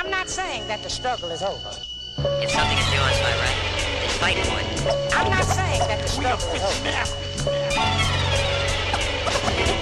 I'm not saying that the struggle is over. If something is yours by right, then fight for it. I'm not saying that the struggle is over.